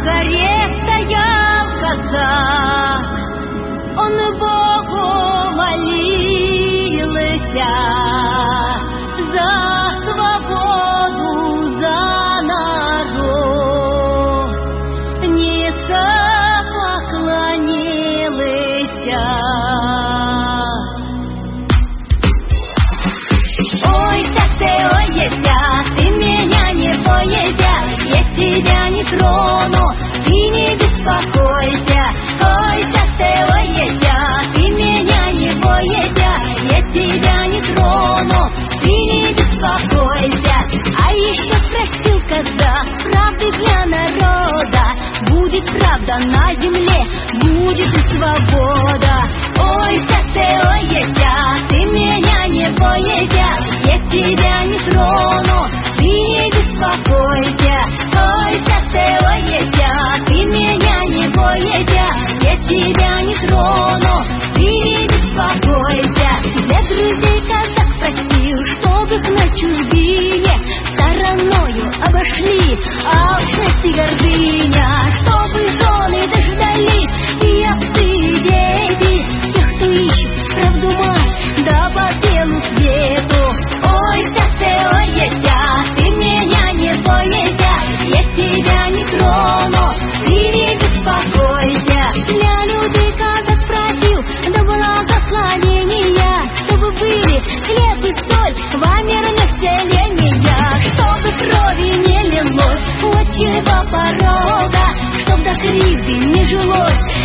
горе стоял казак, он Богу молился за свободу, за народ, низко поклонился. Ой, Яся, ты меня не бойся, я тебя не трону, ты не беспокойся. Ой, Яся, ты меня не бойся, я тебя не трону, ты не беспокойся. А еще спросил казак правды для народа, будет правда на земле, будет и свобода. Ой, Яся, ты меня не бойся, я тебя не трону, ты не беспокойся. Ой, Яся, ты меня не бойся, я тебя не трону, ты не беспокойся. Для друзей казак просил, чтоб их на чужбине стороною обошли алчность и гордыня, чтобы жены дождались и овцы, и дети, тех, кто ищет правду мать, да по белу свету. Ой, Яся, ты меня не бойся, я тебя не трону, ты не беспокойся. Для людей казак просил до благословения, чтобы были хлеб и соль во мирных селениях, чтобы крови не лилось от чьего порога, чтоб до кривды не жилось